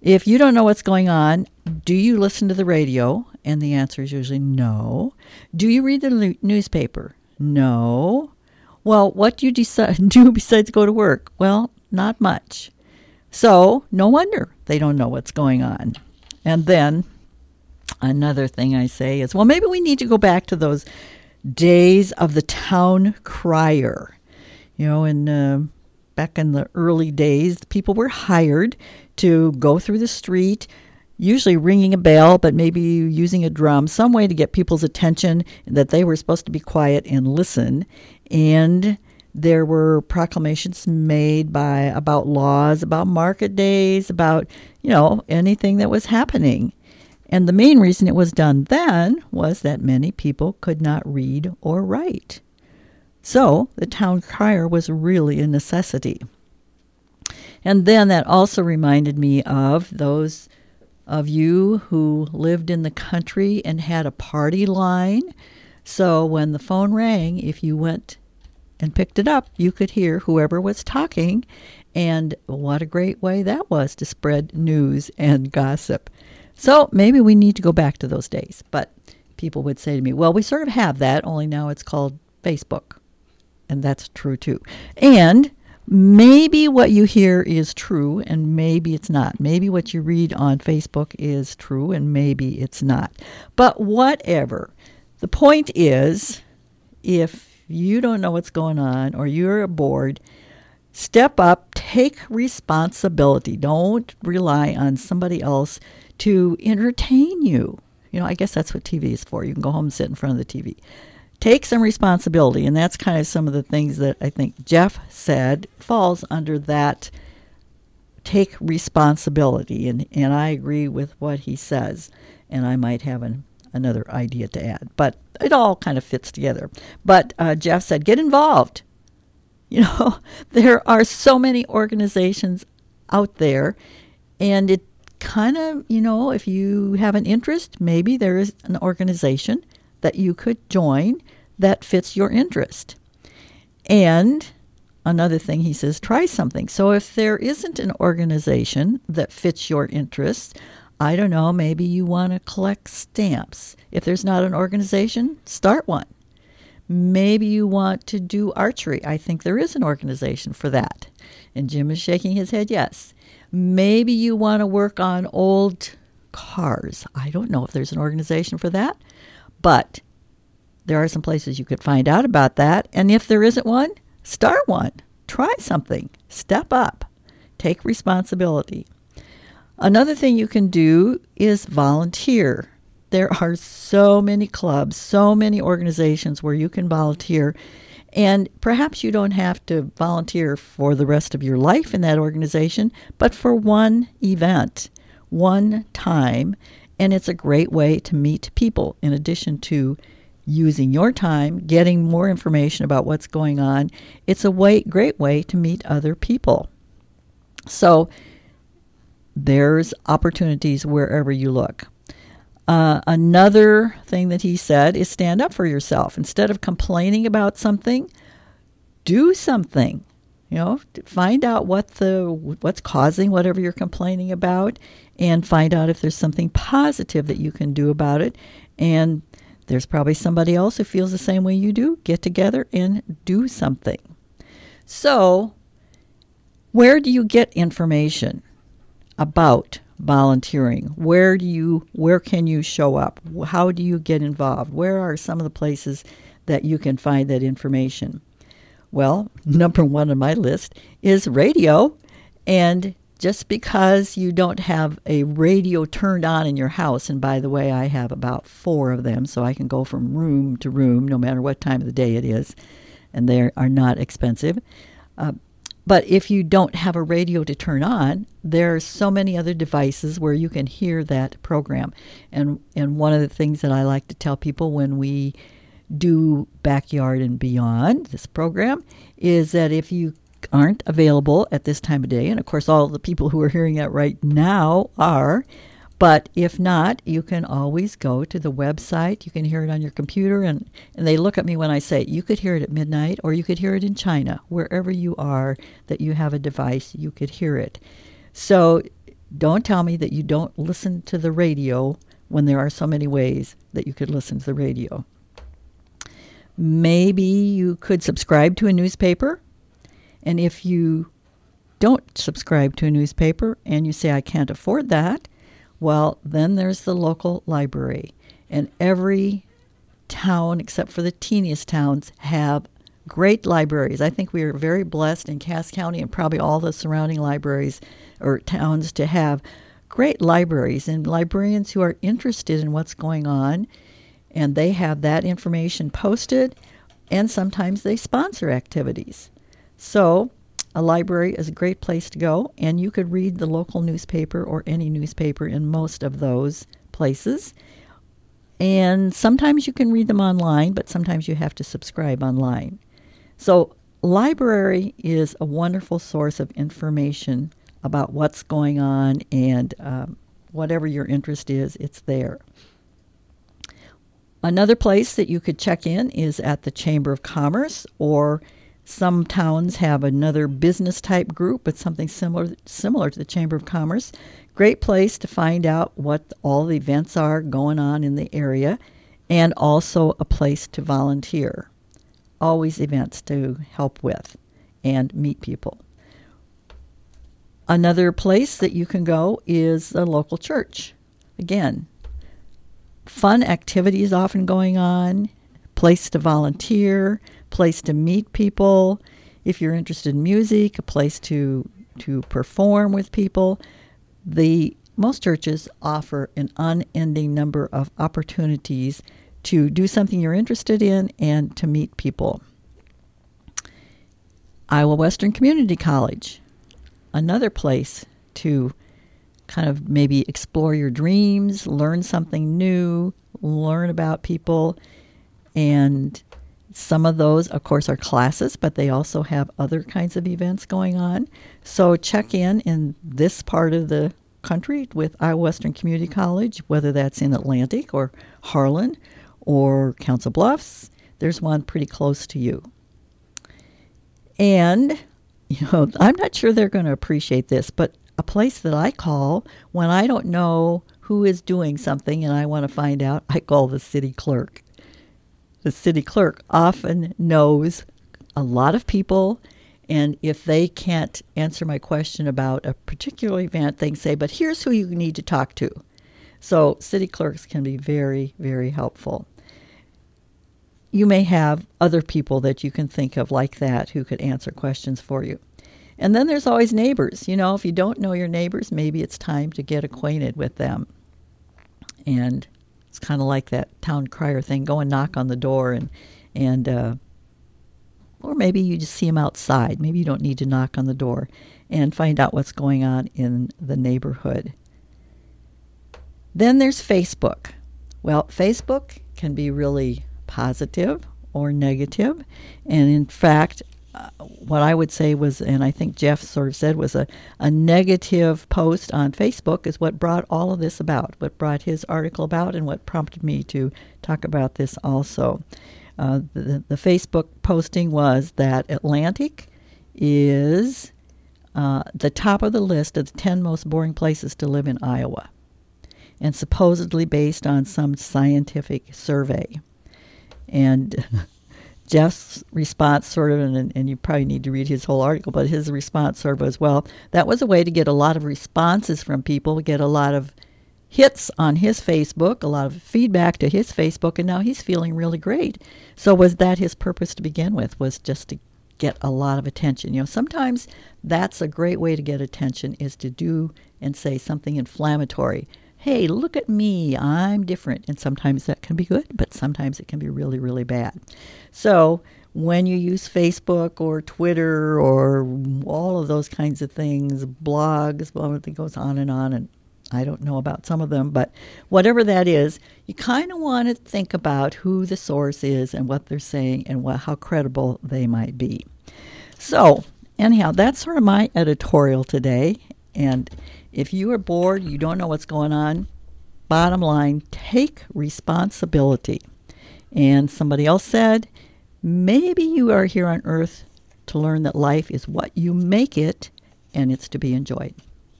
If you don't know what's going on, do you listen to the radio? And the answer is usually no. Do you read the newspaper? No. Well, what do you do besides go to work? Well, not much. So, no wonder they don't know what's going on. And then another thing I say is, well, maybe we need to go back to those days of the town crier. You know, back in the early days, people were hired to go through the street, usually ringing a bell, but maybe using a drum, some way to get people's attention that they were supposed to be quiet and listen. And there were proclamations made about laws, about market days, about, anything that was happening. And the main reason it was done then was that many people could not read or write. So the town crier was really a necessity. And then that also reminded me of those of you who lived in the country and had a party line. So when the phone rang, if you went and picked it up, you could hear whoever was talking. And what a great way that was to spread news and gossip. So maybe we need to go back to those days. But people would say to me, well, we sort of have that, only now it's called Facebook. And that's true too. And maybe what you hear is true and maybe it's not. Maybe what you read on Facebook is true and maybe it's not. But whatever. The point is, if you don't know what's going on or you're bored, step up, take responsibility. Don't rely on somebody else to entertain you. I guess that's what TV is for. You can go home and sit in front of the TV. Take some responsibility, and that's kind of some of the things that I think Jeff said falls under that take responsibility, and I agree with what he says, and I might have another idea to add, but it all kind of fits together. But Jeff said, get involved. There are so many organizations out there, and it kind of, if you have an interest, maybe there is an organization that you could join that fits your interest. And another thing he says, try something. So if there isn't an organization that fits your interest, I don't know, maybe you want to collect stamps. If there's not an organization, start one. Maybe you want to do archery. I think there is an organization for that. And Jim is shaking his head yes. Maybe you want to work on old cars. I don't know if there's an organization for that. But there are some places you could find out about that. And if there isn't one, start one. Try something. Step up. Take responsibility. Another thing you can do is volunteer. There are so many clubs, so many organizations where you can volunteer. And perhaps you don't have to volunteer for the rest of your life in that organization, but for one event, one time. And it's a great way to meet people in addition to using your time, getting more information about what's going on. It's a great way to meet other people. So there's opportunities wherever you look. Another thing that he said is stand up for yourself. Instead of complaining about something, do something. Find out what's causing whatever you're complaining about, and find out if there's something positive that you can do about it. And there's probably somebody else who feels the same way you do. Get together and do something. So, where do you get information about volunteering? Where can you show up? How do you get involved? Where are some of the places that you can find that information? Well, number one on my list is radio. And just because you don't have a radio turned on in your house, and by the way, I have about 4 of them, so I can go from room to room no matter what time of the day it is, and they are not expensive. But if you don't have a radio to turn on, there are so many other devices where you can hear that program. And one of the things that I like to tell people when we do Backyard and Beyond, this program, is that if you aren't available at this time of day, and of course all the people who are hearing that right now are, but if not, you can always go to the website. You can hear it on your computer, and they look at me when I say you could hear it at midnight, or you could hear it in China. Wherever you are that you have a device, you could hear it. So Don't tell me that you don't listen to the radio when there are so many ways that you could listen to the radio. Maybe you could subscribe to a newspaper. And if you don't subscribe to a newspaper and you say, I can't afford that, well, then there's the local library. And every town, except for the teeniest towns, have great libraries. I think we are very blessed in Cass County and probably all the surrounding libraries or towns to have great libraries and librarians who are interested in what's going on, and they have that information posted, and sometimes they sponsor activities. So a library is a great place to go, and you could read the local newspaper or any newspaper in most of those places. And sometimes you can read them online, but sometimes you have to subscribe online. So library is a wonderful source of information about what's going on, and whatever your interest is, it's there. Another place that you could check in is at the Chamber of Commerce, or some towns have another business type group, but something similar to the Chamber of Commerce. Great place to find out what all the events are going on in the area, and also a place to volunteer. Always events to help with and meet people. Another place that you can go is a local church. Again, fun activities often going on, place to volunteer, place to meet people. If you're interested in music, a place to perform with people. Most churches offer an unending number of opportunities to do something you're interested in and to meet people. Iowa Western Community College, another place to kind of maybe explore your dreams, learn something new, learn about people. And some of those, of course, are classes, but they also have other kinds of events going on. So check in this part of the country with Iowa Western Community College, whether that's in Atlantic or Harlan or Council Bluffs. There's one pretty close to you. And, I'm not sure they're going to appreciate this, but a place that I call when I don't know who is doing something and I want to find out, I call the city clerk. The city clerk often knows a lot of people, and if they can't answer my question about a particular event, they can say, but here's who you need to talk to. So city clerks can be very, very helpful. You may have other people that you can think of like that who could answer questions for you. And then there's always neighbors. If you don't know your neighbors, maybe it's time to get acquainted with them. And it's kind of like that town crier thing. Go and knock on the door, or maybe you just see them outside. Maybe you don't need to knock on the door, and find out what's going on in the neighborhood. Then there's Facebook. Well, Facebook can be really positive or negative. And in fact, what I would say was, and I think Jeff sort of said, was a negative post on Facebook is what brought all of this about, what brought his article about, and what prompted me to talk about this also. The Facebook posting was that Atlantic is the top of the list of the 10 most boring places to live in Iowa, and supposedly based on some scientific survey. And Jeff's response sort of, and you probably need to read his whole article, but his response sort of was, well, that was a way to get a lot of responses from people, get a lot of hits on his Facebook, a lot of feedback to his Facebook, and now he's feeling really great. So was that his purpose to begin with, was just to get a lot of attention? Sometimes that's a great way to get attention, is to do and say something inflammatory. Hey, look at me, I'm different. And sometimes that can be good, but sometimes it can be really, really bad. So when you use Facebook or Twitter or all of those kinds of things, blogs, well, it goes on, and I don't know about some of them, but whatever that is, you kind of want to think about who the source is and what they're saying and how credible they might be. So anyhow, that's sort of my editorial today. And if you are bored, you don't know what's going on, bottom line, take responsibility. And somebody else said, maybe you are here on earth to learn that life is what you make it, and it's to be enjoyed.